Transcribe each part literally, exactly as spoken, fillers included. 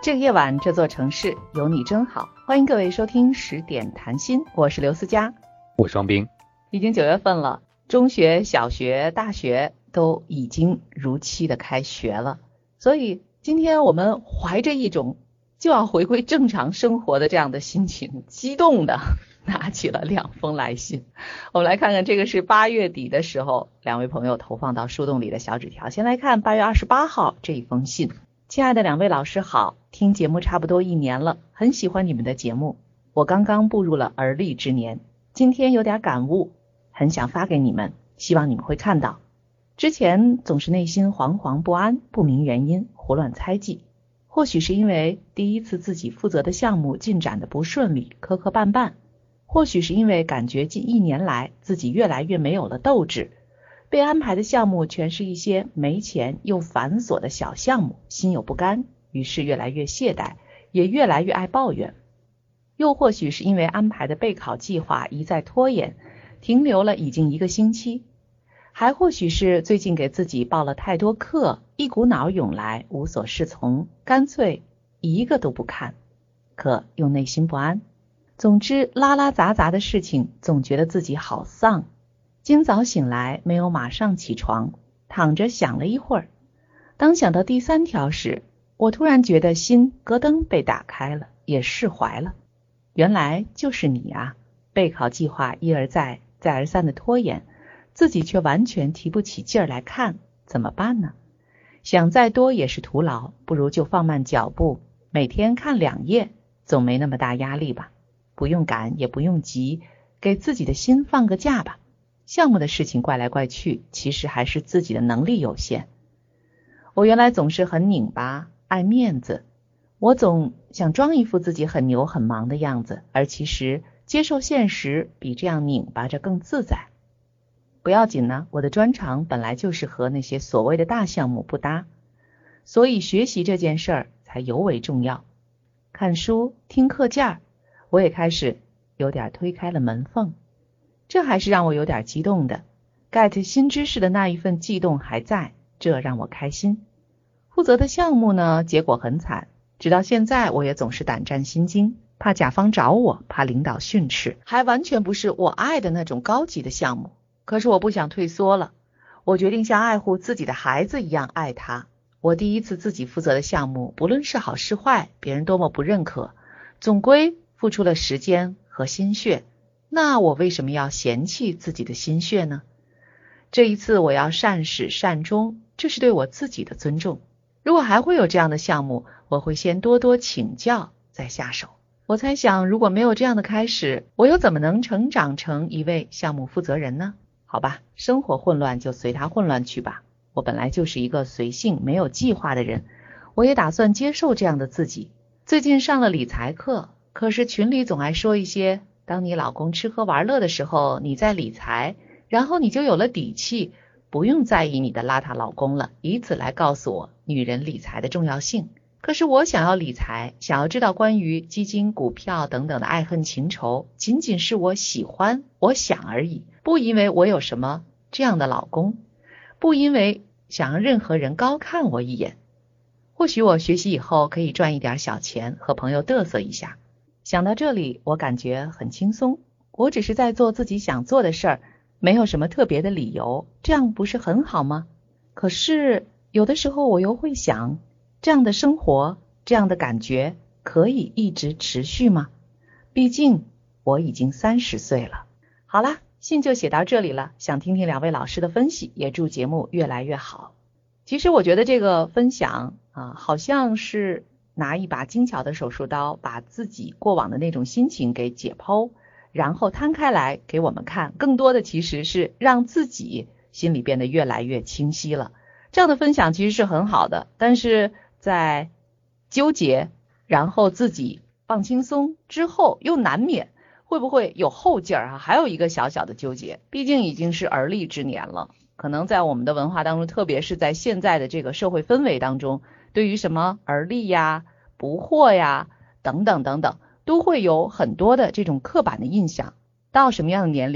这个夜晚，这座城市有你真好。欢迎各位收听十点谈心，我是刘思佳， 我双冰。 已经九月份了，中学、小学、大学都已经如期的开学了，所以今天我们怀着一种就要回归正常生活的这样的心情，激动的拿起了两封来信。我们来看看，这个是八月底的时候两位朋友投放到树洞里的小纸条。先来看八月二十八号这一封信。亲爱的两位老师好，听节目差不多一年了，很喜欢你们的节目。我刚刚步入了而立之年，今天有点感悟，很想发给你们，希望你们会看到。之前总是内心惶惶不安，不明原因，胡乱猜忌。或许是因为第一次自己负责的项目进展的不顺利，磕磕绊绊；或许是因为感觉近一年来自己越来越没有了斗志，被安排的项目全是一些没钱又繁琐的小项目，心有不甘，于是越来越懈怠，也越来越爱抱怨。又或许是因为安排的备考计划一再拖延，停留了已经一个星期。还或许是最近给自己报了太多课，一股脑涌来，无所适从，干脆一个都不看，可又内心不安。总之拉拉杂杂的事情，总觉得自己好丧。今早醒来没有马上起床，躺着想了一会儿。当想到第三条时，我突然觉得心咯噔被打开了，也释怀了。原来就是你啊，备考计划一而再再而三的拖延，自己却完全提不起劲儿来看，怎么办呢？想再多也是徒劳，不如就放慢脚步，每天看两页，总没那么大压力吧。不用赶也不用急，给自己的心放个假吧。项目的事情怪来怪去，其实还是自己的能力有限。我原来总是很拧巴，爱面子，我总想装一副自己很牛很忙的样子，而其实接受现实比这样拧巴着更自在。不要紧呢，我的专长本来就是和那些所谓的大项目不搭，所以学习这件事儿才尤为重要。看书听课件儿，我也开始有点推开了门缝，这还是让我有点激动的。 get 新知识的那一份悸动还在，这让我开心。负责的项目呢，结果很惨，直到现在我也总是胆战心惊，怕甲方找我，怕领导训斥，还完全不是我爱的那种高级的项目。可是我不想退缩了，我决定像爱护自己的孩子一样爱他。我第一次自己负责的项目，不论是好是坏，别人多么不认可，总归付出了时间和心血，那我为什么要嫌弃自己的心血呢？这一次我要善始善终，这是对我自己的尊重。如果还会有这样的项目，我会先多多请教再下手。我猜想，如果没有这样的开始，我又怎么能成长成一位项目负责人呢？好吧，生活混乱就随它混乱去吧。我本来就是一个随性没有计划的人，我也打算接受这样的自己。最近上了理财课，可是群里总爱说一些，当你老公吃喝玩乐的时候，你在理财，然后你就有了底气，不用在意你的邋遢老公了，以此来告诉我女人理财的重要性。可是我想要理财，想要知道关于基金、股票等等的爱恨情仇，仅仅是我喜欢，我想而已，不因为我有什么这样的老公，不因为想让任何人高看我一眼。或许我学习以后可以赚一点小钱，和朋友嘚瑟一下。想到这里，我感觉很轻松，我只是在做自己想做的事儿，没有什么特别的理由，这样不是很好吗？可是有的时候我又会想，这样的生活，这样的感觉可以一直持续吗？毕竟我已经三十岁了。好啦，信就写到这里了，想听听两位老师的分析，也祝节目越来越好。其实我觉得这个分享啊，好像是拿一把精巧的手术刀，把自己过往的那种心情给解剖，然后摊开来给我们看，更多的其实是让自己心里变得越来越清晰了。这样的分享其实是很好的，但是在纠结然后自己放轻松之后，又难免会不会有后劲儿啊？还有一个小小的纠结，毕竟已经是而立之年了，可能在我们的文化当中，特别是在现在的这个社会氛围当中，对于什么而立呀、不惑呀等等等等，都会有很多的这种刻板的印象。到什么样的年龄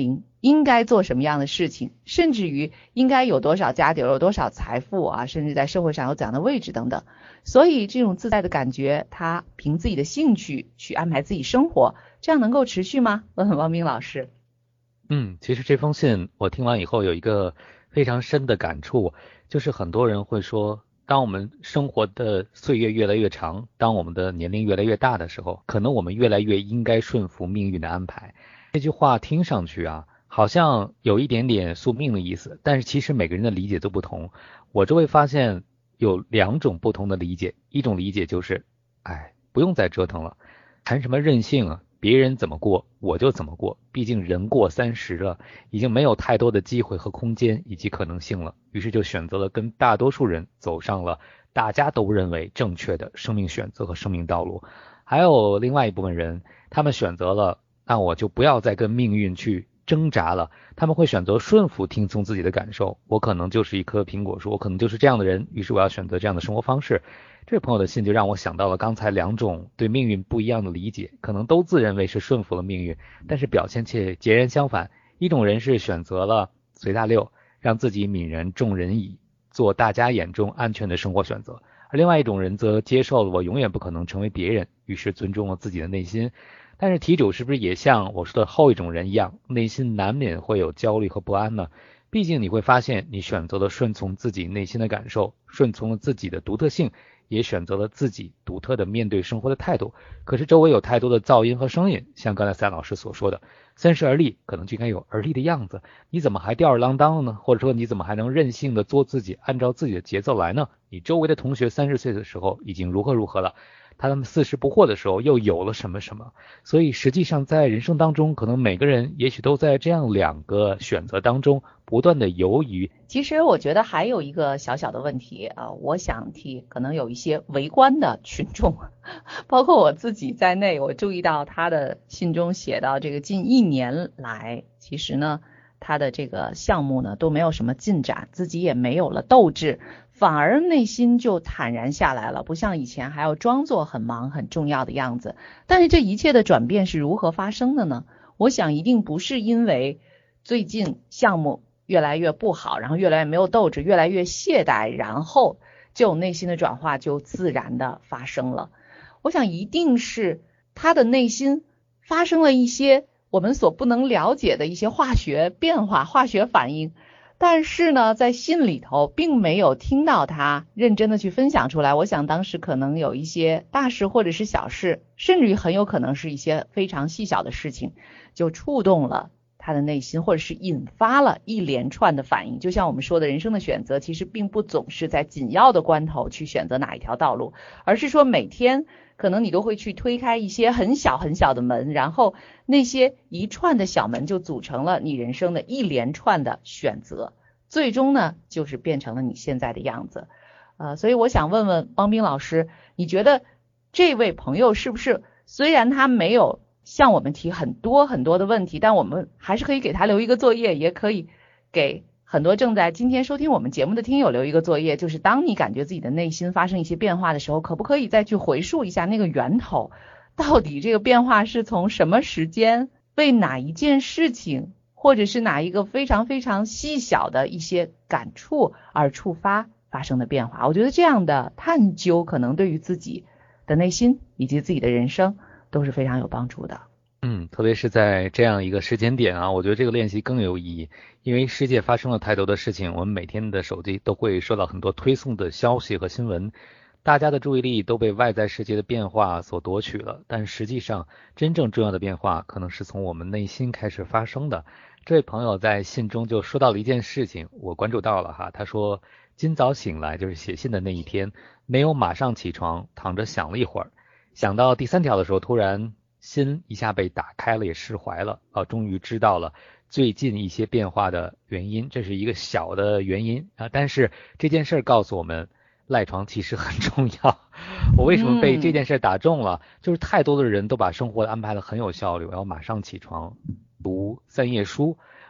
应该做什么样的事情，甚至于应该有多少家底，有多少财富啊，甚至在社会上有怎样的位置等等。所以这种自在的感觉，他凭自己的兴趣去安排自己生活，这样能够持续吗？问问王斌老师。 嗯，其实这封信我听完以后有一个非常深的感触，就是很多人会说，当我们生活的岁月越来越长，当我们的年龄越来越大的时候，可能我们越来越应该顺服命运的安排。这句话听上去啊，好像有一点点宿命的意思，但是其实每个人的理解都不同。我就会发现有两种不同的理解，一种理解就是，哎，不用再折腾了，谈什么任性啊，别人怎么过我就怎么过，毕竟人过三十了，已经没有太多的机会和空间以及可能性了，于是就选择了跟大多数人走上了大家都认为正确的生命选择和生命道路。还有另外一部分人，他们选择了，那我就不要再跟命运去挣扎了，他们会选择顺服听从自己的感受，我可能就是一棵苹果树，我可能就是这样的人，于是我要选择这样的生活方式。这位朋友的信就让我想到了刚才两种对命运不一样的理解，可能都自认为是顺服了命运，但是表现却截然相反。一种人是选择了随大流，让自己泯然众人矣，做大家眼中安全的生活选择，而另外一种人则接受了我永远不可能成为别人，于是尊重了自己的内心。但是题主是不是也像我说的后一种人一样，内心难免会有焦虑和不安呢？毕竟你会发现，你选择了顺从自己内心的感受，顺从了自己的独特性，也选择了自己独特的面对生活的态度。可是周围有太多的噪音和声音，像刚才三老师所说的，三十而立可能就应该有而立的样子，你怎么还吊儿郎当的呢？或者说你怎么还能任性的做自己，按照自己的节奏来呢？你周围的同学三十岁的时候已经如何如何了，他们四十不惑的时候又有了什么什么。所以实际上在人生当中，可能每个人也许都在这样两个选择当中不断的游移。 其实我觉得还有一个小小的问题啊、呃，我想替可能有一些围观的群众，包括我自己在内，我注意到他的信中写到，这个近一年来，其实呢，他的这个项目呢都没有什么进展，自己也没有了斗志，反而内心就坦然下来了，不像以前还要装作很忙很重要的样子。但是这一切的转变是如何发生的呢？我想一定不是因为最近项目越来越不好，然后越来越没有斗志，越来越懈怠，然后这种内心的转化就自然的发生了。我想一定是他的内心发生了一些我们所不能了解的一些化学变化、化学反应，但是呢，在信里头并没有听到他认真的去分享出来。我想当时可能有一些大事或者是小事，甚至于很有可能是一些非常细小的事情，就触动了他的内心，或者是引发了一连串的反应。就像我们说的，人生的选择其实并不总是在紧要的关头去选择哪一条道路，而是说每天可能你都会去推开一些很小很小的门，然后那些一串的小门就组成了你人生的一连串的选择，最终呢就是变成了你现在的样子。呃，所以我想问问汪斌老师，你觉得这位朋友是不是虽然他没有向我们提很多很多的问题，但我们还是可以给他留一个作业，也可以给很多正在今天收听我们节目的听友留一个作业，就是当你感觉自己的内心发生一些变化的时候，可不可以再去回溯一下那个源头，到底这个变化是从什么时间，为哪一件事情，或者是哪一个非常非常细小的一些感触而触发发生的变化。我觉得这样的探究可能对于自己的内心以及自己的人生都是非常有帮助的。 嗯，特别是在这样一个时间点啊，我觉得这个练习更有意义，因为世界发生了太多的事情，我们每天的手机都会收到很多推送的消息和新闻，大家的注意力都被外在世界的变化所夺取了，但实际上真正重要的变化可能是从我们内心开始发生的。这位朋友在信中就说到了一件事情，我关注到了哈，他说今早醒来，就是写信的那一天，没有马上起床，躺着想了一会儿，想到第三条的时候，突然心一下被打开了，也释怀了啊，终于知道了最近一些变化的原因，这是一个小的原因啊，但是这件事告诉我们，赖床其实很重要。我为什么被这件事打中了？嗯、就是太多的人都把生活安排得很有效率，我要马上起床读三页书，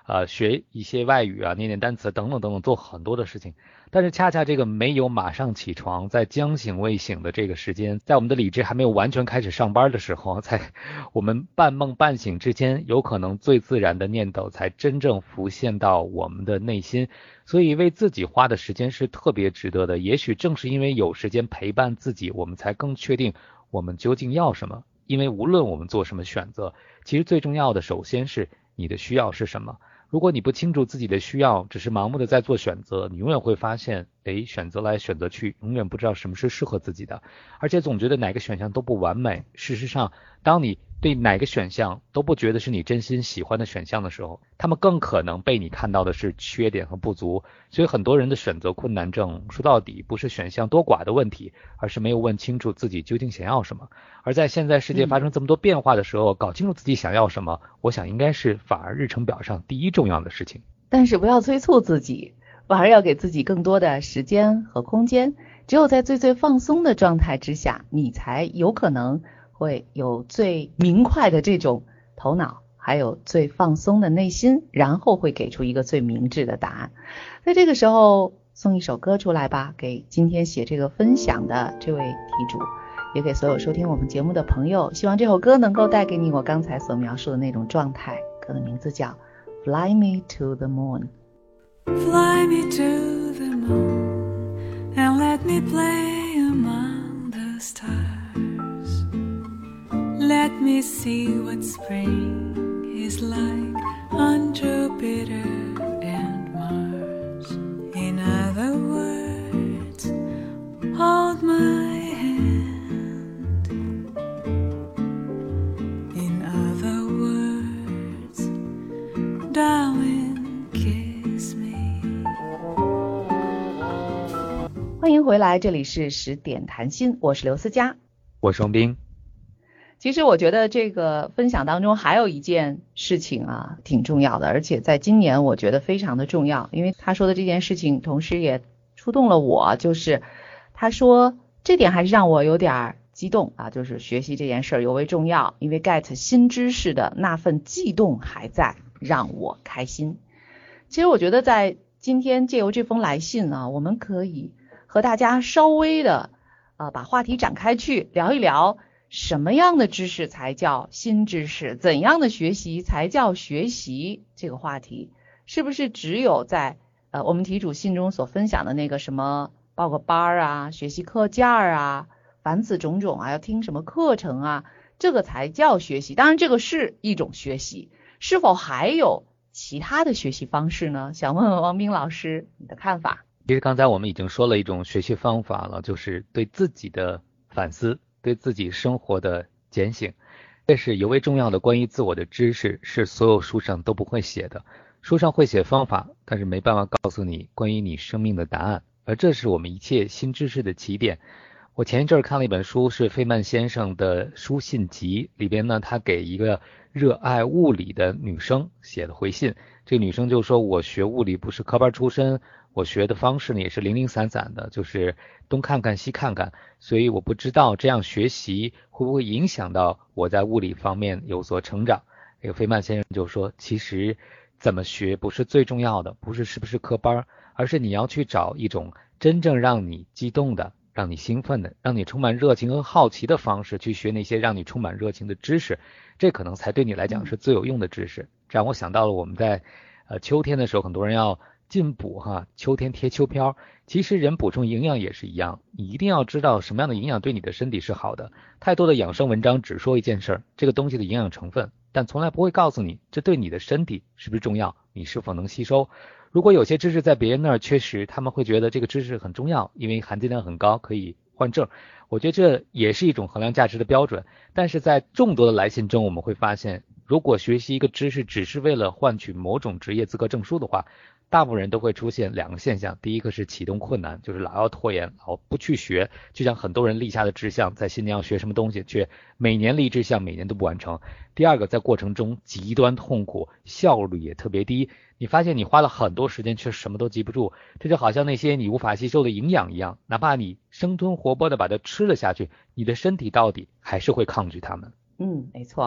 呃学一些外语啊，念念单词等等等等，做很多的事情。但是恰恰这个没有马上起床，在将醒未醒的这个时间，在我们的理智还没有完全开始上班的时候，在我们半梦半醒之间，有可能最自然的念头才真正浮现到我们的内心。所以为自己花的时间是特别值得的。也许正是因为有时间陪伴自己，我们才更确定我们究竟要什么。因为无论我们做什么选择，其实最重要的首先是你的需要是什么。如果你不清楚自己的需要，只是盲目的在做选择，你永远会发现，诶，选择来选择去，永远不知道什么是适合自己的，而且总觉得哪个选项都不完美。事实上，当你对哪个选项都不觉得是你真心喜欢的选项的时候，他们更可能被你看到的是缺点和不足。所以很多人的选择困难症，说到底不是选项多寡的问题，而是没有问清楚自己究竟想要什么。而在现在世界发生这么多变化的时候，搞清楚自己想要什么，我想应该是反而日程表上第一重要的事情。 但是不要催促自己，反而要给自己更多的时间和空间。只有在最最放松的状态之下，你才有可能会有最明快的这种头脑，还有最放松的内心，然后会给出一个最明智的答案。在这个时候送一首歌出来吧，给今天写这个分享的这位题主，也给所有收听我们节目的朋友。希望这首歌能够带给你我刚才所描述的那种状态。歌的名字叫 Fly Me to the Moon。 Fly me to the moon and let me play among the stars. Let me see what spring is like on Jupiter and Mars. In other words, hold my hand. In other words, darling, kiss me. 欢迎回来，这里是十点谈心，我是刘思佳， 我是王斌。 其实我觉得这个分享当中还有一件事情啊，挺重要的，而且在今年我觉得非常的重要，因为他说的这件事情同时也触动了我，就是他说这点还是让我有点激动啊，就是学习这件事尤为重要，因为 get 新知识的那份悸动还在让我开心。其实我觉得在今天借由这封来信呢，我们可以和大家稍微的呃把话题展开去聊一聊，什么样的知识才叫新知识，怎样的学习才叫学习。这个话题是不是只有在呃我们题主信中所分享的那个什么报个班啊，学习课件啊，凡此种种啊，要听什么课程啊，这个才叫学习。当然这个是一种学习，是否还有其他的学习方式呢？想问问王斌老师你的看法。 其实刚才我们已经说了一种学习方法了，就是对自己的反思，对自己生活的检醒，这是尤为重要的。关于自我的知识是所有书上都不会写的，书上会写方法，但是没办法告诉你关于你生命的答案，而这是我们一切新知识的起点。我前一阵看了一本书，是费曼先生的书信集，里边呢他给一个热爱物理的女生写的回信。这个女生就说，我学物理不是科班出身，我学的方式呢也是零零散散的，就是东看看西看看，所以我不知道这样学习会不会影响到我在物理方面有所成长。这个费曼先生就说，其实怎么学不是最重要的，不是是不是科班，而是你要去找一种真正让你激动的，让你兴奋的，让你充满热情和好奇的方式去学那些让你充满热情的知识，这可能才对你来讲是最有用的知识。这让我想到了我们在呃秋天的时候，很多人要进补哈，秋天贴秋膘。其实人补充营养也是一样，你一定要知道什么样的营养对你的身体是好的。太多的养生文章只说一件事儿，这个东西的营养成分，但从来不会告诉你这对你的身体是不是重要，你是否能吸收。如果有些知识在别人那儿缺失，他们会觉得这个知识很重要，因为含金量很高，可以换证。我觉得这也是一种衡量价值的标准。但是在众多的来信中，我们会发现，如果学习一个知识只是为了换取某种职业资格证书的话，大部分人都会出现两个现象。第一个是启动困难，就是老要拖延，老不去学，就像很多人立下的志向，在新年要学什么东西，却每年立志向，每年都不完成。第二个，在过程中极端痛苦，效率也特别低，你发现你花了很多时间却什么都记不住，这就好像那些你无法吸收的营养一样，哪怕你生吞活剥的把它吃了下去，你的身体到底还是会抗拒它们。 嗯，没错。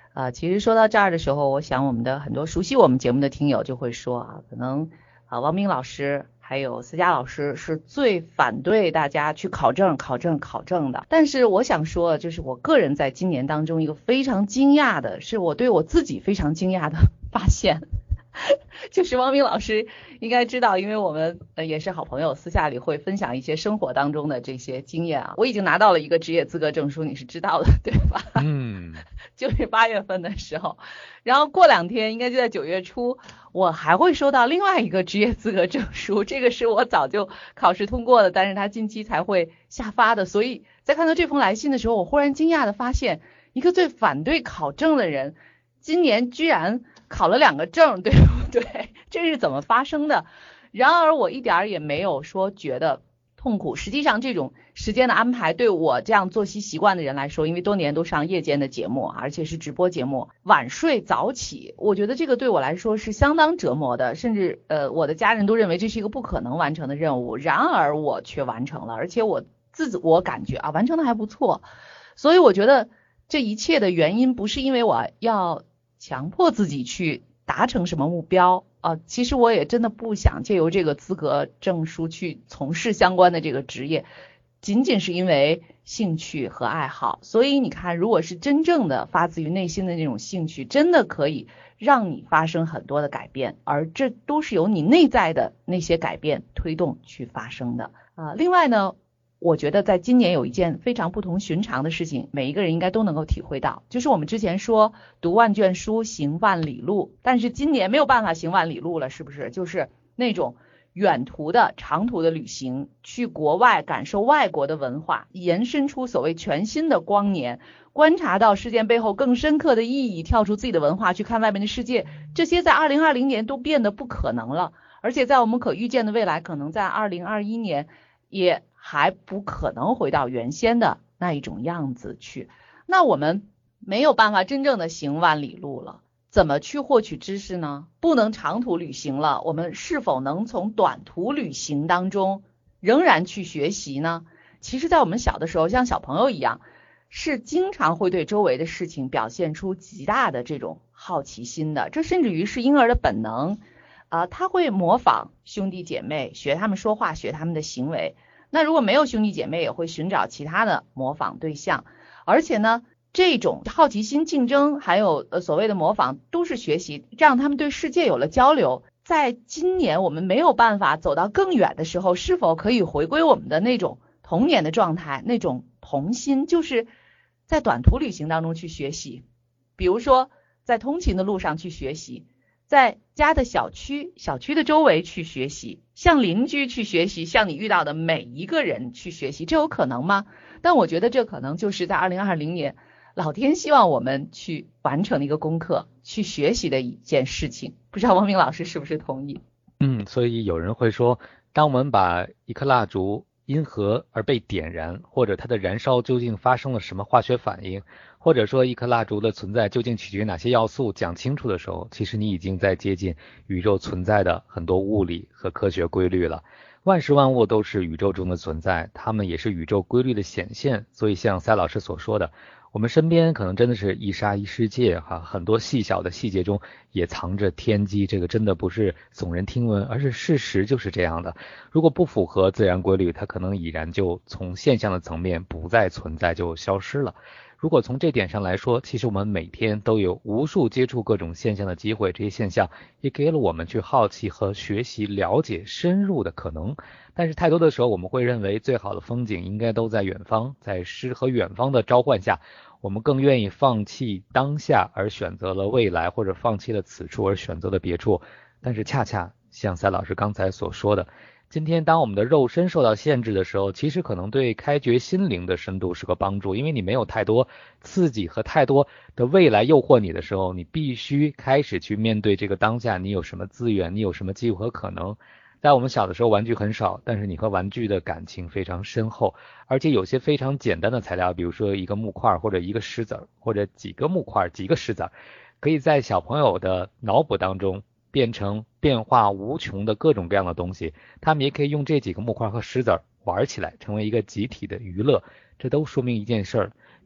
啊，其实说到这儿的时候，我想我们的很多熟悉我们节目的听友就会说啊，可能啊王明老师还有思佳老师是最反对大家去考证、考证、考证的。但是我想说，就是我个人在今年当中一个非常惊讶的，是我对我自己非常惊讶的发现。就是汪明老师应该知道，因为我们呃也是好朋友，私下里会分享一些生活当中的这些经验啊。我已经拿到了一个职业资格证书，你是知道的对吧？ 嗯， 就是八月份的时候，然后过两天应该就在九月初，我还会收到另外一个职业资格证书，这个是我早就考试通过的，但是他近期才会下发的。所以在看到这封来信的时候，我忽然惊讶的发现，一个最反对考证的人，今年居然考了两个证，对不对？这是怎么发生的？然而我一点也没有说觉得痛苦。实际上这种时间的安排对我这样作息习惯的人来说，因为多年都上夜间的节目，而且是直播节目，晚睡早起，我觉得这个对我来说是相当折磨的，甚至呃我的家人都认为这是一个不可能完成的任务，然而我却完成了，而且我自我感觉啊完成的还不错。所以我觉得这一切的原因不是因为我要强迫自己去达成什么目标啊、呃，其实我也真的不想借由这个资格证书去从事相关的这个职业，仅仅是因为兴趣和爱好。所以你看，如果是真正的发自于内心的那种兴趣，真的可以让你发生很多的改变，而这都是由你内在的那些改变推动去发生的啊、呃。另外呢，我觉得在今年有一件非常不同寻常的事情，每一个人应该都能够体会到，就是我们之前说读万卷书行万里路，但是今年没有办法行万里路了，是不是？就是那种远途的长途的旅行，去国外感受外国的文化，延伸出所谓全新的光年，观察到事件背后更深刻的意义，跳出自己的文化去看外面的世界，这些在二零二零年都变得不可能了，而且在我们可预见的未来，可能在二零二一年也还不可能回到原先的那一种样子去。那我们没有办法真正的行万里路了，怎么去获取知识呢？不能长途旅行了，我们是否能从短途旅行当中仍然去学习呢？其实在我们小的时候，像小朋友一样，是经常会对周围的事情表现出极大的这种好奇心的，这甚至于是婴儿的本能啊、呃，他会模仿兄弟姐妹，学他们说话，学他们的行为。那如果没有兄弟姐妹，也会寻找其他的模仿对象，而且呢，这种好奇心、竞争，还有呃所谓的模仿，都是学习，让他们对世界有了交流。在今年我们没有办法走到更远的时候，是否可以回归我们的那种童年的状态，那种童心，就是在短途旅行当中去学习，比如说在通勤的路上去学习，在家的小区小区的周围去学习，向邻居去学习，向你遇到的每一个人去学习，这有可能吗？但我觉得这可能就是在二零二零年老天希望我们去完成的一个功课，去学习的一件事情。不知道王明老师是不是同意？ 嗯，所以有人会说，当我们把一颗蜡烛因何而被点燃，或者它的燃烧究竟发生了什么化学反应，或者说一颗蜡烛的存在究竟取决于哪些要素讲清楚的时候，其实你已经在接近宇宙存在的很多物理和科学规律了。万事万物都是宇宙中的存在，它们也是宇宙规律的显现。所以像赛老师所说的，我们身边可能真的是一沙一世界哈，很多细小的细节中也藏着天机，这个真的不是耸人听闻，而是事实就是这样的。如果不符合自然规律，它可能已然就从现象的层面不再存在，就消失了。如果从这点上来说，其实我们每天都有无数接触各种现象的机会，这些现象也给了我们去好奇和学习、了解、深入的可能。但是太多的时候，我们会认为最好的风景应该都在远方，在诗和远方的召唤下，我们更愿意放弃当下而选择了未来，或者放弃了此处而选择了别处。但是恰恰像赛老师刚才所说的，今天当我们的肉身受到限制的时候，其实可能对开掘心灵的深度是个帮助，因为你没有太多刺激和太多的未来诱惑你的时候，你必须开始去面对这个当下，你有什么资源，你有什么机会和可能。在我们小的时候玩具很少，但是你和玩具的感情非常深厚，而且有些非常简单的材料，比如说一个木块或者一个石子或者几个木块几个石子，可以在小朋友的脑补当中变成变化无穷的各种各样的东西，他们也可以用这几个木块和石子玩起来，成为一个集体的娱乐。这都说明一件事儿，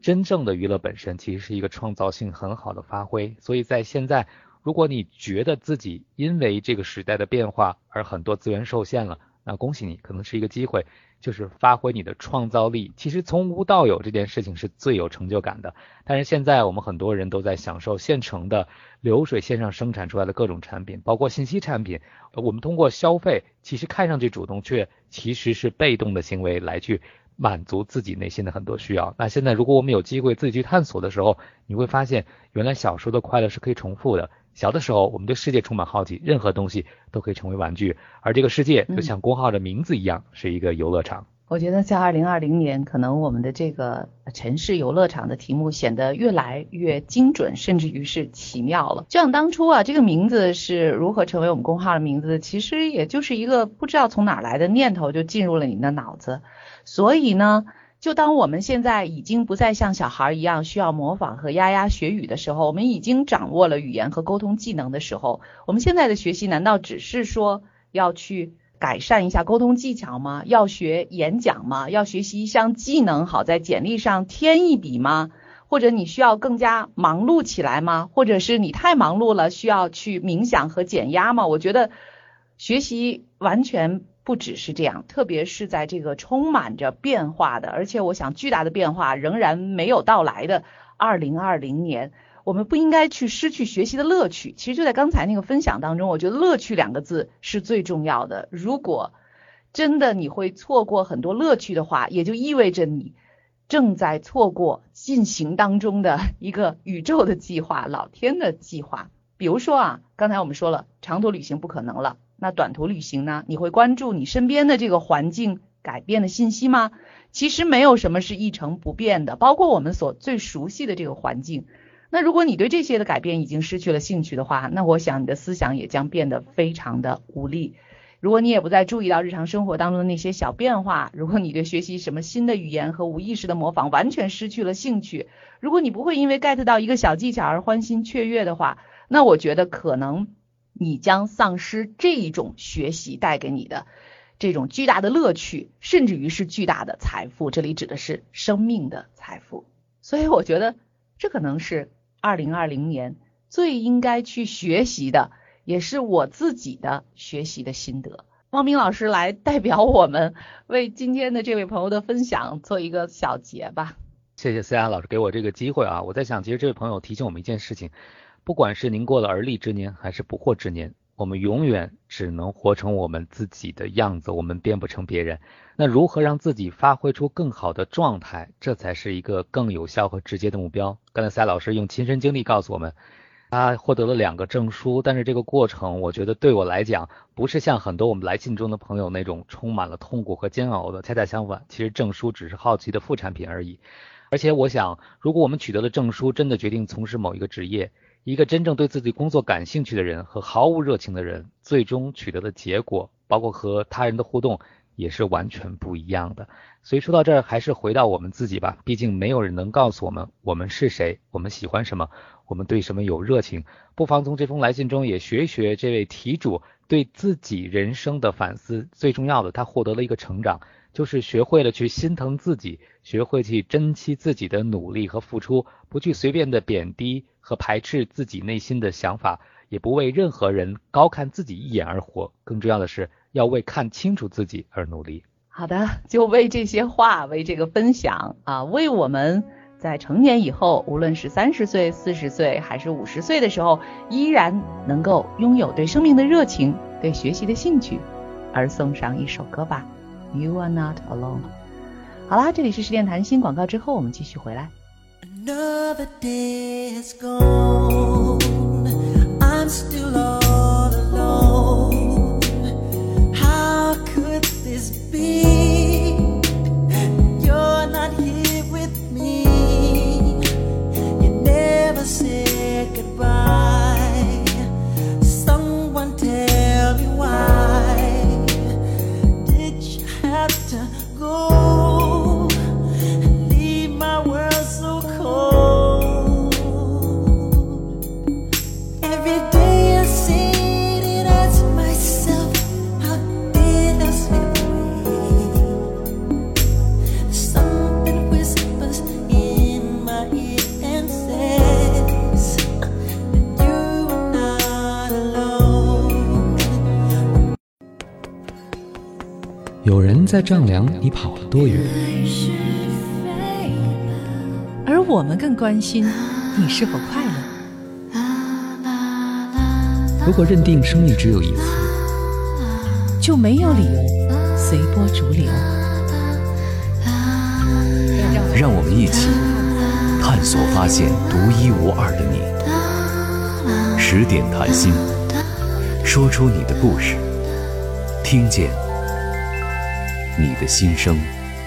真正的娱乐本身其实是一个创造性很好的发挥。所以在现在，如果你觉得自己因为这个时代的变化而很多资源受限了，那恭喜你，可能是一个机会，就是发挥你的创造力。其实从无到有这件事情是最有成就感的，但是现在我们很多人都在享受现成的流水线上生产出来的各种产品，包括信息产品，我们通过消费其实看上去主动，却其实是被动的行为来去满足自己内心的很多需要。那现在如果我们有机会自己去探索的时候，你会发现原来小时候的快乐是可以重复的。小的时候我们对世界充满好奇，任何东西都可以成为玩具，而这个世界就像公号的名字一样、嗯、是一个游乐场。 我觉得在二零二零年，可能我们的这个城市游乐场的题目显得越来越精准，甚至于是奇妙了。就像当初啊，这个名字是如何成为我们公号的名字，其实也就是一个不知道从哪来的念头就进入了你的脑子。所以呢，就当我们现在已经不再像小孩一样需要模仿和牙牙学语的时候，我们已经掌握了语言和沟通技能的时候，我们现在的学习难道只是说要去改善一下沟通技巧吗？要学演讲吗？要学习一项技能，好在简历上添一笔吗？或者你需要更加忙碌起来吗？或者是你太忙碌了，需要去冥想和减压吗？我觉得学习完全不只是这样，特别是在这个充满着变化的，而且我想巨大的变化仍然没有到来的二零二零年，我们不应该去失去学习的乐趣。其实就在刚才那个分享当中，我觉得乐趣两个字是最重要的。如果真的你会错过很多乐趣的话，也就意味着你正在错过进行当中的一个宇宙的计划，老天的计划。比如说啊，刚才我们说了长途旅行不可能了，那短途旅行呢？你会关注你身边的这个环境改变的信息吗？其实没有什么是一成不变的，包括我们所最熟悉的这个环境。那如果你对这些的改变已经失去了兴趣的话，那我想你的思想也将变得非常的无力。如果你也不再注意到日常生活当中的那些小变化，如果你对学习什么新的语言和无意识的模仿完全失去了兴趣，如果你不会因为 get 到一个小技巧而欢欣雀跃的话，那我觉得可能你将丧失这种学习带给你的这种巨大的乐趣，甚至于是巨大的财富，这里指的是生命的财富。所以我觉得这可能是二零二零年最应该去学习的，也是我自己的学习的心得。汪明老师来代表我们为今天的这位朋友的分享做一个小结吧。 谢谢思雅老师给我这个机会啊！我在想，其实这位朋友提醒我们一件事情，不管是您过了而立之年还是不惑之年，我们永远只能活成我们自己的样子，我们变不成别人。那如何让自己发挥出更好的状态，这才是一个更有效和直接的目标。刚才赛老师用亲身经历告诉我们，他获得了两个证书，但是这个过程我觉得对我来讲不是像很多我们来信中的朋友那种充满了痛苦和煎熬的，恰恰相反，其实证书只是好奇的副产品而已。而且我想，如果我们取得了证书，真的决定从事某一个职业，一个真正对自己工作感兴趣的人和毫无热情的人，最终取得的结果，包括和他人的互动，也是完全不一样的。所以说到这儿，还是回到我们自己吧，毕竟没有人能告诉我们我们是谁，我们喜欢什么，我们对什么有热情。不妨从这封来信中也学一学这位题主对自己人生的反思。最重要的，他获得了一个成长，就是学会了去心疼自己，学会去珍惜自己的努力和付出，不去随便的贬低和排斥自己内心的想法，也不为任何人高看自己一眼而活，更重要的是要为看清楚自己而努力。 好的，就为这些话，为这个分享啊，为我们在成年以后，无论是三十岁、四十岁还是五十岁的时候，依然能够拥有对生命的热情，对学习的兴趣，而送上一首歌吧， You are not alone。 好啦，这里是十点谈心，广告之后我们继续回来。 Another day has gone, I'm still all alone. How could this be? You're not here with me. You never said goodbye. Someone tell me why did you have to go and leave my world so cold? Every day I see 有人在丈量你跑了多远， 而我们更关心你是否快乐。 如果认定生命只有一次， 就没有理由随波逐流。 让我们一起探索发现独一无二的你。十点谈心，说出你的故事，听见你的心声。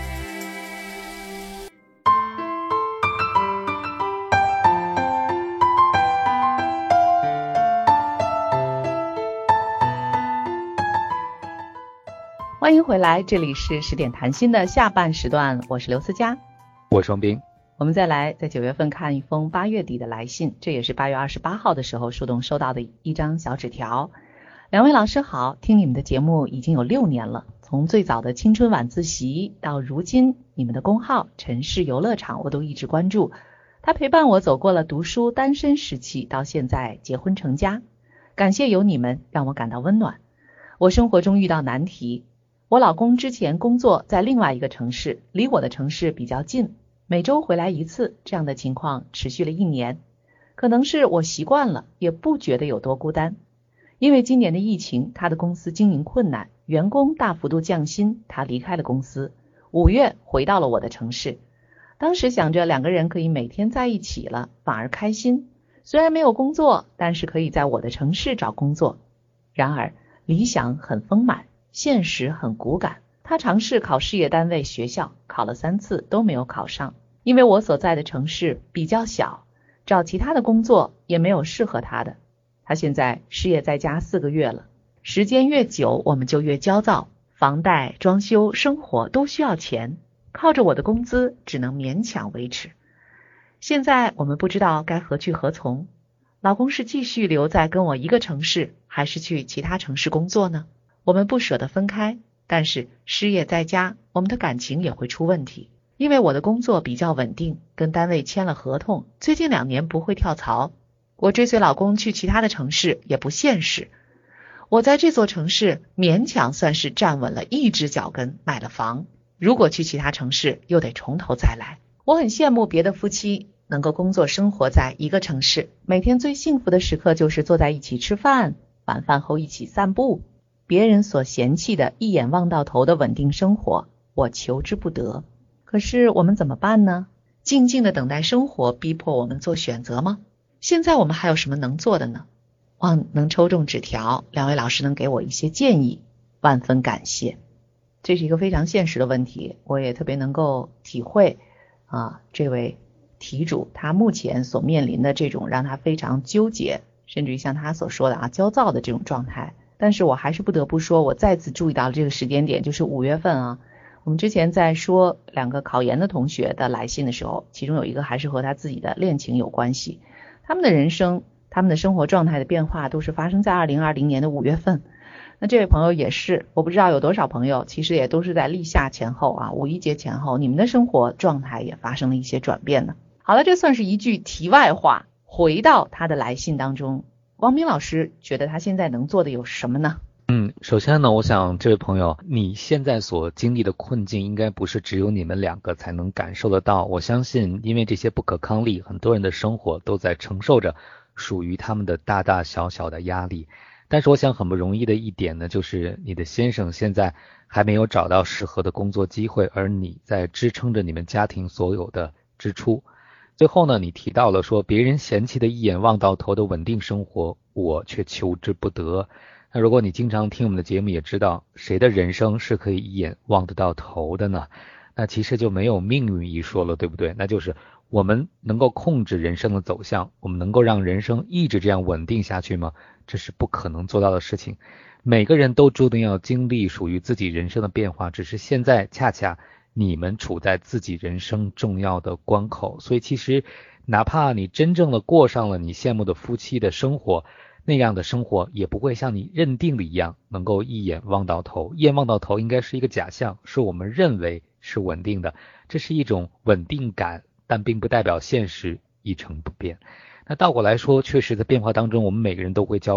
欢迎回来，这里是十点谈心的下半时段，我是刘思佳， 我双冰。 我们再来在九月份看一封八月底的来信，这也是八月二十八号的时候树洞收到的一张小纸条。两位老师好，听你们的节目已经有六年了，从最早的青春晚自习到如今你们的公号城市游乐场我都一直关注，它陪伴我走过了读书单身时期到现在结婚成家，感谢有你们让我感到温暖。我生活中遇到难题，我老公之前工作在另外一个城市，离我的城市比较近，每周回来一次，这样的情况持续了一年。可能是我习惯了，也不觉得有多孤单。因为今年的疫情，他的公司经营困难，员工大幅度降薪，他离开了公司，五月回到了我的城市。当时想着两个人可以每天在一起了，反而开心。虽然没有工作，但是可以在我的城市找工作。然而理想很丰满，现实很骨感，他尝试考事业单位学校，考了三次都没有考上。因为我所在的城市比较小，找其他的工作也没有适合他的。他现在失业在家四个月了，时间越久我们就越焦躁，房贷、装修、生活都需要钱，靠着我的工资只能勉强维持。现在我们不知道该何去何从，老公是继续留在跟我一个城市，还是去其他城市工作呢？我们不舍得分开，但是失业在家，我们的感情也会出问题。因为我的工作比较稳定，跟单位签了合同，最近两年不会跳槽。我追随老公去其他的城市也不现实。我在这座城市勉强算是站稳了一只脚跟，买了房。如果去其他城市又得从头再来。我很羡慕别的夫妻能够工作生活在一个城市，每天最幸福的时刻就是坐在一起吃饭，晚饭后一起散步。别人所嫌弃的一眼望到头的稳定生活，我求之不得。可是我们怎么办呢？静静的等待生活逼迫我们做选择吗？现在我们还有什么能做的呢？望能抽中纸条，两位老师能给我一些建议，万分感谢。这是一个非常现实的问题，我也特别能够体会啊，这位题主他目前所面临的这种让他非常纠结，甚至于像他所说的啊焦躁的这种状态。但是我还是不得不说，我再次注意到这个时间点，就是五月份啊。我们之前在说两个考研的同学的来信的时候，其中有一个还是和他自己的恋情有关系。他们的人生，他们的生活状态的变化都是发生在二零二零年的五月份。那这位朋友也是，我不知道有多少朋友其实也都是在立夏前后啊，五一节前后，你们的生活状态也发生了一些转变呢。好了，这算是一句题外话。回到他的来信当中，汪冰老师觉得他现在能做的有什么呢？ 嗯，首先呢，我想这位朋友，你现在所经历的困境应该不是只有你们两个才能感受得到。我相信因为这些不可抗力，很多人的生活都在承受着属于他们的大大小小的压力。但是我想很不容易的一点呢，就是你的先生现在还没有找到适合的工作机会，而你在支撑着你们家庭所有的支出。最后呢，你提到了说别人嫌弃的一眼望到头的稳定生活，我却求之不得。那如果你经常听我们的节目，也知道谁的人生是可以一眼望得到头的呢？那其实就没有命运一说了，对不对？那就是我们能够控制人生的走向，我们能够让人生一直这样稳定下去吗？这是不可能做到的事情。每个人都注定要经历属于自己人生的变化，只是现在恰恰你们处在自己人生重要的关口。所以其实哪怕你真正的过上了你羡慕的夫妻的生活，那样的生活也不会像你认定的一样能够一眼望到头。一眼望到头应该是一个假象，是我们认为是稳定的，这是一种稳定感，但并不代表现实一成不变。那倒过来说，确实在变化当中我们每个人都会焦虑，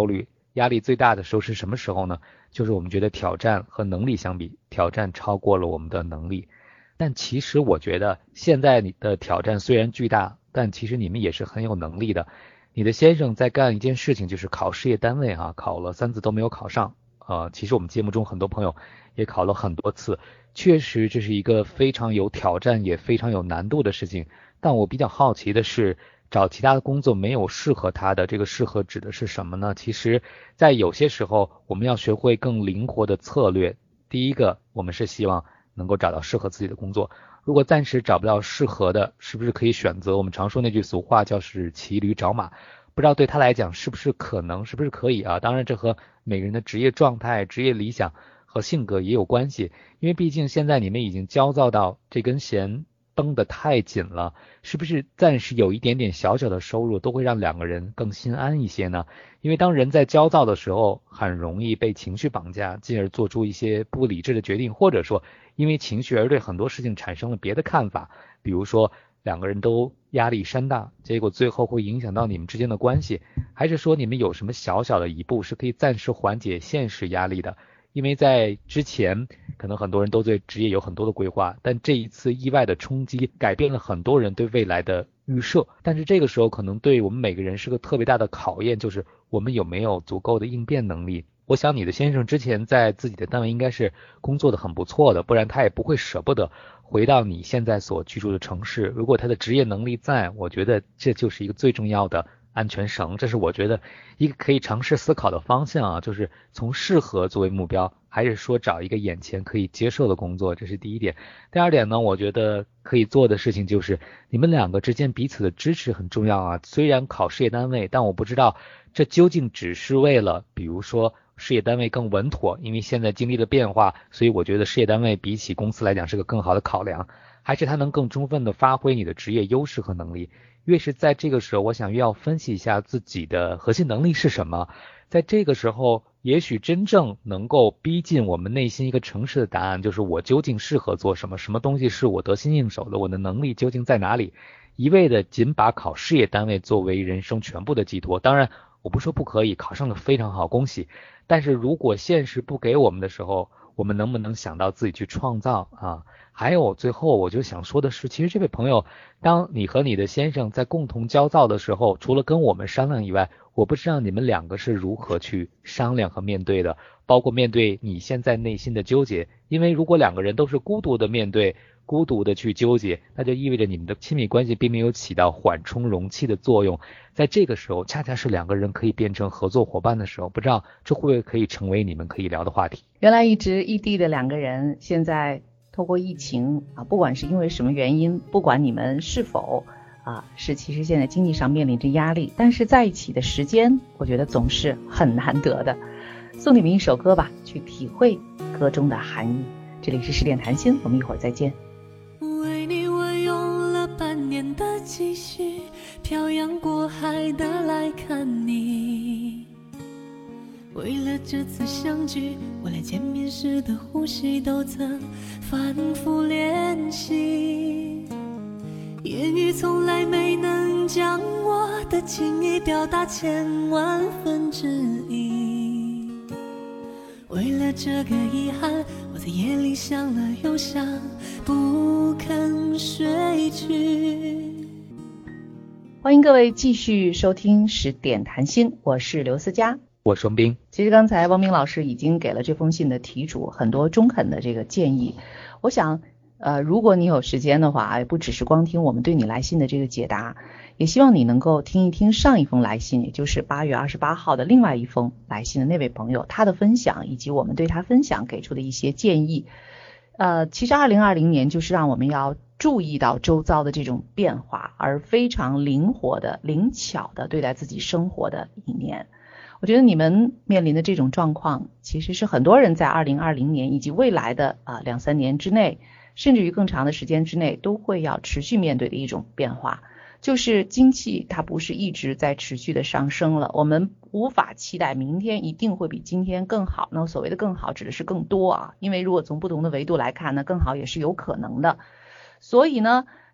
压力最大的时候是什么时候呢？就是我们觉得挑战和能力相比，挑战超过了我们的能力。但其实我觉得现在你的挑战虽然巨大，但其实你们也是很有能力的。你的先生在干一件事情，就是考事业单位啊，考了三次都没有考上。呃，其实我们节目中很多朋友也考了很多次，确实这是一个非常有挑战也非常有难度的事情。但我比较好奇的是，找其他的工作没有适合他的，这个适合指的是什么呢？其实在有些时候我们要学会更灵活的策略。第一个，我们是希望能够找到适合自己的工作，如果暂时找不到适合的，是不是可以选择我们常说那句俗话，叫是骑驴找马。不知道对他来讲是不是可能，是不是可以啊？当然这和每个人的职业状态、职业理想和性格也有关系，因为毕竟现在你们已经焦躁到这根弦绷得太紧了，是不是暂时有一点点小小的收入都会让两个人更心安一些呢？因为当人在焦躁的时候，很容易被情绪绑架，进而做出一些不理智的决定，或者说因为情绪而对很多事情产生了别的看法，比如说两个人都压力山大，结果最后会影响到你们之间的关系，还是说你们有什么小小的一步是可以暂时缓解现实压力的？因为在之前可能很多人都对职业有很多的规划，但这一次意外的冲击改变了很多人对未来的预设，但是这个时候可能对我们每个人是个特别大的考验，就是我们有没有足够的应变能力。我想你的先生之前在自己的单位应该是工作的很不错的，不然他也不会舍不得回到你现在所居住的城市。如果他的职业能力在，我觉得这就是一个最重要的安全绳，这是我觉得一个可以尝试思考的方向啊，就是从适合作为目标，还是说找一个眼前可以接受的工作，这是第一点。第二点呢，我觉得可以做的事情就是你们两个之间彼此的支持很重要啊。虽然考事业单位，但我不知道这究竟只是为了比如说事业单位更稳妥，因为现在经历了变化，所以我觉得事业单位比起公司来讲是个更好的考量，还是它能更充分的发挥你的职业优势和能力。越是在这个时候，我想越要分析一下自己的核心能力是什么，在这个时候也许真正能够逼近我们内心一个诚实的答案，就是我究竟适合做什么，什么东西是我得心应手的，我的能力究竟在哪里。一味的仅把考事业单位作为人生全部的寄托，当然我不说不可以，考上了非常好，恭喜。但是如果现实不给我们的时候，我们能不能想到自己去创造啊？还有最后我就想说的是，其实这位朋友，当你和你的先生在共同焦躁的时候，除了跟我们商量以外，我不知道你们两个是如何去商量和面对的，包括面对你现在内心的纠结。因为如果两个人都是孤独的面对，孤独的去纠结，那就意味着你们的亲密关系并没有起到缓冲容器的作用。在这个时候恰恰是两个人可以变成合作伙伴的时候，不知道这会不会可以成为你们可以聊的话题。 原来一直异地的两个人，现在透过疫情啊，不管是因为什么原因，不管你们是否啊是其实现在经济上面临着压力，但是在一起的时间我觉得总是很难得的。送你们一首歌吧，去体会歌中的含义。这里是十点谈心，我们一会儿再见。 为你我用了半年的积蓄，漂洋过海的来看你。为了这次相聚，我连见面时的呼吸都曾反复练习，言语从来没能将我的情意表达千万分之一。为了这个遗憾，我在夜里想了又想，不肯睡去。 欢迎各位继续收听十点谈心，我是刘思佳， 我是王斌。 其实刚才汪斌老师已经给了这封信的题主很多中肯的这个建议，我想呃，如果你有时间的话，不只是光听我们对你来信的这个解答，也希望你能够听一听上一封来信，也就是八月二十八号的另外一封来信的那位朋友他的分享，以及我们对他分享给出的一些建议。呃，其实二零二零年就是让我们要注意到周遭的这种变化，而非常灵活的、灵巧的对待自己生活的一年。我觉得你们面临的这种状况，其实是很多人在二零二零年以及未来的啊两三年之内，甚至于更长的时间之内，都会要持续面对的一种变化。就是经济它不是一直在持续的上升了，我们无法期待明天一定会比今天更好。那所谓的更好指的是更多啊，因为如果从不同的维度来看呢，更好也是有可能的。所以呢，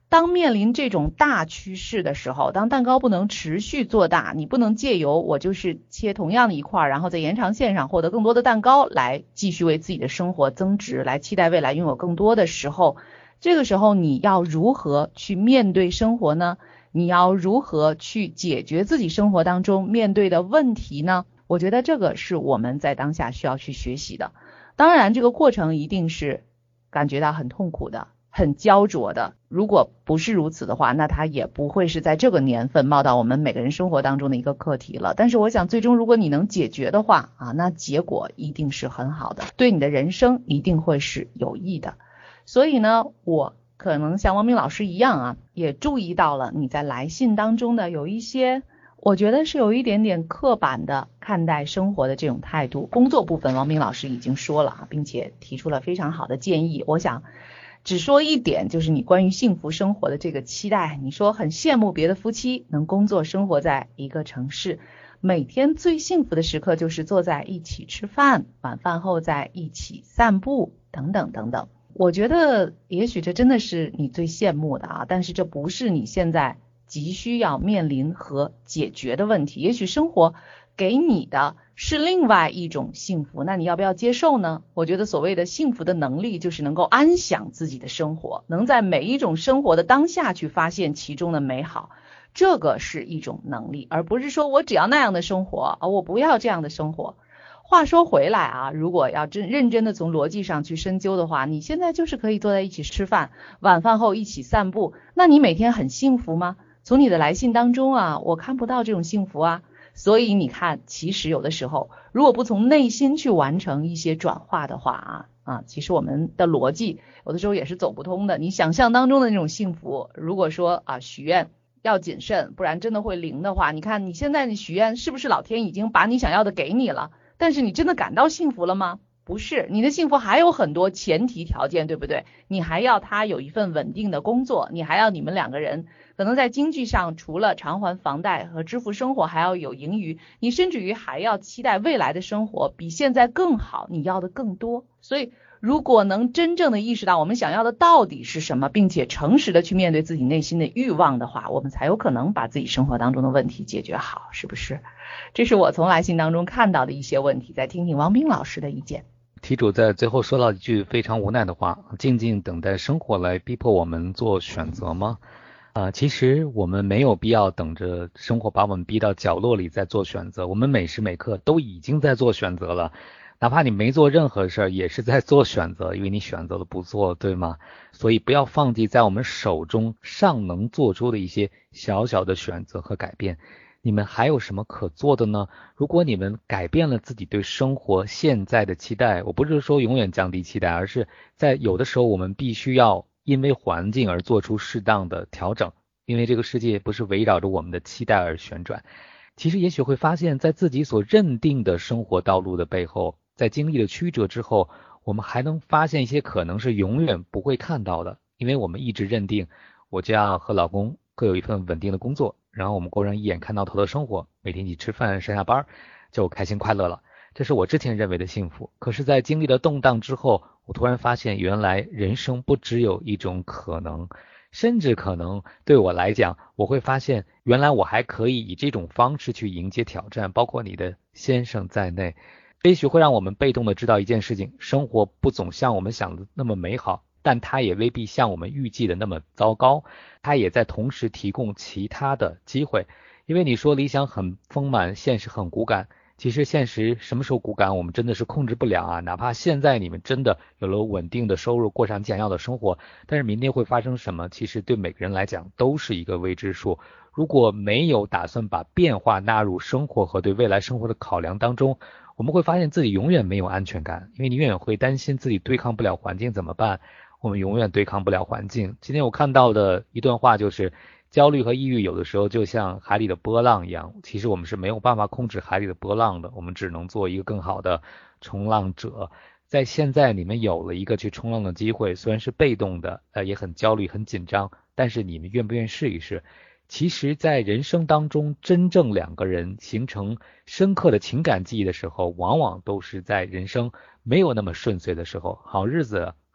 当面临这种大趋势的时候，当蛋糕不能持续做大，你不能借由我就是切同样的一块，然后在延长线上获得更多的蛋糕来继续为自己的生活增值，来期待未来拥有更多的时候，这个时候你要如何去面对生活呢？你要如何去解决自己生活当中面对的问题呢？我觉得这个是我们在当下需要去学习的。当然这个过程一定是感觉到很痛苦的，很焦灼的，如果不是如此的话，那它也不会是在这个年份冒到我们每个人生活当中的一个课题了。但是我想最终如果你能解决的话啊，那结果一定是很好的，对你的人生一定会是有益的。所以呢，我可能像汪明老师一样啊，也注意到了你在来信当中的有一些我觉得是有一点点刻板的看待生活的这种态度。工作部分汪明老师已经说了，并且提出了非常好的建议。我想只说一点，就是你关于幸福生活的这个期待。你说很羡慕别的夫妻能工作生活在一个城市，每天最幸福的时刻就是坐在一起吃饭，晚饭后在一起散步等等等等。我觉得也许这真的是你最羡慕的啊，但是这不是你现在急需要面临和解决的问题。也许生活给你的是另外一种幸福，那你要不要接受呢？我觉得所谓的幸福的能力就是能够安享自己的生活，能在每一种生活的当下去发现其中的美好，这个是一种能力，而不是说我只要那样的生活，我不要这样的生活。话说回来啊，如果要真认真的从逻辑上去深究的话，你现在就是可以坐在一起吃饭，晚饭后一起散步，那你每天很幸福吗？从你的来信当中啊，我看不到这种幸福啊。所以你看，其实有的时候如果不从内心去完成一些转化的话啊啊，其实我们的逻辑有的时候也是走不通的。你想象当中的那种幸福，如果说啊许愿要谨慎，不然真的会灵的话，你看你现在你许愿是不是老天已经把你想要的给你了，但是你真的感到幸福了吗？不是，你的幸福还有很多前提条件，对不对？你还要他有一份稳定的工作，你还要你们两个人可能在经济上除了偿还房贷和支付生活还要有盈余，你甚至于还要期待未来的生活比现在更好，你要的更多。所以如果能真正的意识到我们想要的到底是什么，并且诚实的去面对自己内心的欲望的话，我们才有可能把自己生活当中的问题解决好，是不是？这是我从来信当中看到的一些问题，再听听王斌老师的意见。 题主在最后说到一句非常无奈的话，静静等待生活来逼迫我们做选择吗？呃，其实我们没有必要等着生活把我们逼到角落里再做选择，我们每时每刻都已经在做选择了，哪怕你没做任何事儿也是在做选择，因为你选择了不做，对吗？所以不要放弃在我们手中尚能做出的一些小小的选择和改变。你们还有什么可做的呢？如果你们改变了自己对生活现在的期待，我不是说永远降低期待，而是在有的时候我们必须要因为环境而做出适当的调整，因为这个世界不是围绕着我们的期待而旋转。其实也许会发现，在自己所认定的生活道路的背后，在经历了曲折之后，我们还能发现一些可能是永远不会看到的，因为我们一直认定我就要和老公各有一份稳定的工作，然后我们过上一眼看到头的生活，每天一起吃饭上下班就开心快乐了，这是我之前认为的幸福。可是在经历了动荡之后，我突然发现原来人生不只有一种可能，甚至可能对我来讲，我会发现原来我还可以以这种方式去迎接挑战，包括你的先生在内。也许会让我们被动的知道一件事情，生活不总像我们想的那么美好，但它也未必像我们预计的那么糟糕，它也在同时提供其他的机会。因为你说理想很丰满，现实很骨感，其实现实什么时候骨感我们真的是控制不了啊！哪怕现在你们真的有了稳定的收入，过上想要的生活，但是明天会发生什么，其实对每个人来讲都是一个未知数。如果没有打算把变化纳入生活和对未来生活的考量当中，我们会发现自己永远没有安全感，因为你永远会担心自己对抗不了环境怎么办？我们永远对抗不了环境。今天我看到的一段话就是，焦虑和抑郁有的时候就像海里的波浪一样，其实我们是没有办法控制海里的波浪的，我们只能做一个更好的冲浪者。在现在你们有了一个去冲浪的机会，虽然是被动的，呃，也很焦虑很紧张，但是你们愿不愿意试一试？其实在人生当中，真正两个人形成深刻的情感记忆的时候，往往都是在人生没有那么顺遂的时候，好日子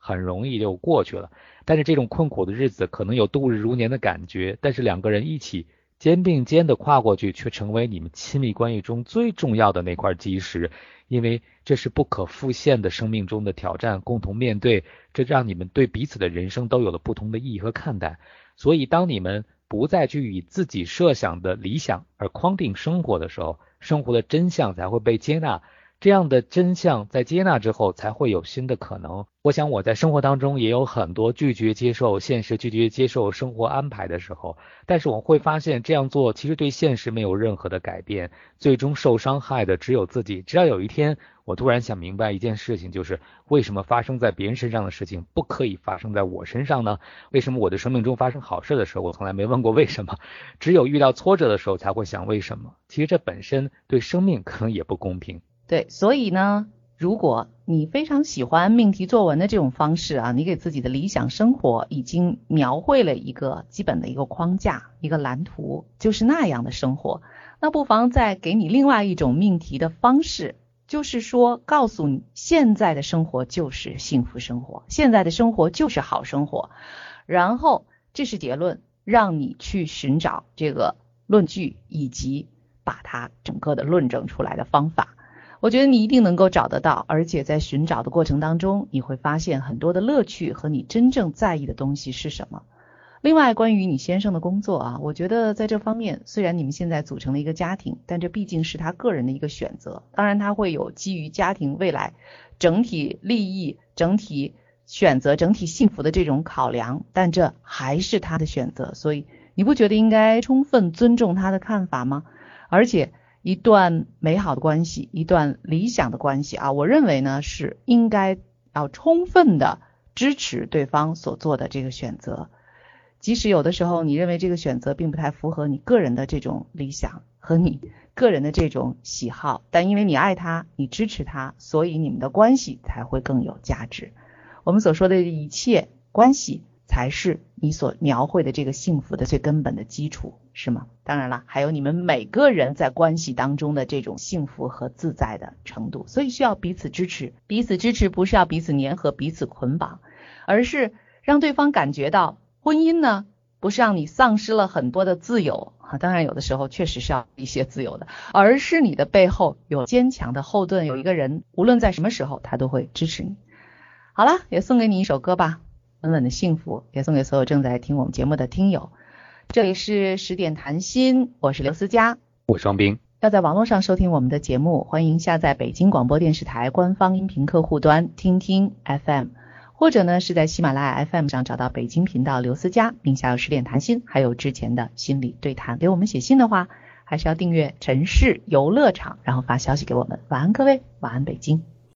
很容易就过去了。但是这种困苦的日子可能有度日如年的感觉，但是两个人一起肩并肩的跨过去，却成为你们亲密关系中最重要的那块基石，因为这是不可复现的生命中的挑战，共同面对，这让你们对彼此的人生都有了不同的意义和看待。所以当你们不再去以自己设想的理想而框定生活的时候，生活的真相才会被接纳，这样的真相在接纳之后才会有新的可能。我想我在生活当中也有很多拒绝接受现实，拒绝接受生活安排的时候，但是我会发现这样做其实对现实没有任何的改变，最终受伤害的只有自己。直到有一天我突然想明白一件事情，就是为什么发生在别人身上的事情不可以发生在我身上呢？为什么我的生命中发生好事的时候我从来没问过为什么，只有遇到挫折的时候才会想为什么？其实这本身对生命可能也不公平。 对，所以呢，如果你非常喜欢命题作文的这种方式啊，你给自己的理想生活已经描绘了一个基本的一个框架，一个蓝图，就是那样的生活，那不妨再给你另外一种命题的方式，就是说告诉你现在的生活就是幸福生活，现在的生活就是好生活，然后这是结论，让你去寻找这个论据以及把它整个的论证出来的方法。我觉得你一定能够找得到，而且在寻找的过程当中，你会发现很多的乐趣和你真正在意的东西是什么。另外，关于你先生的工作啊，我觉得在这方面，虽然你们现在组成了一个家庭，但这毕竟是他个人的一个选择。当然，他会有基于家庭未来整体利益、整体选择、整体幸福的这种考量，但这还是他的选择，所以你不觉得应该充分尊重他的看法吗？而且一段美好的关系，一段理想的关系啊，我认为呢是应该要充分的支持对方所做的这个选择，即使有的时候你认为这个选择并不太符合你个人的这种理想和你个人的这种喜好，但因为你爱他，你支持他，所以你们的关系才会更有价值。我们所说的一切关系才是你所描绘的这个幸福的最根本的基础，是吗？当然了，还有你们每个人在关系当中的这种幸福和自在的程度，所以需要彼此支持。彼此支持不是要彼此粘合、彼此捆绑，而是让对方感觉到婚姻呢不是让你丧失了很多的自由啊，当然有的时候确实是要一些自由的，而是你的背后有坚强的后盾，有一个人无论在什么时候他都会支持你。好了，也送给你一首歌吧，稳稳的幸福，也送给所有正在听我们节目的听友。这里是十点谈心，我是刘思佳， 我是双冰。 要在网络上收听我们的节目，欢迎下载北京广播电视台官方音频客户端听听 F M， 或者呢是在喜马拉雅 F M 上找到北京频道刘思佳，名下有十点谈心，还有之前的心理对谈。给我们写信的话，还是要订阅城市游乐场，然后发消息给我们。晚安各位，晚安北京。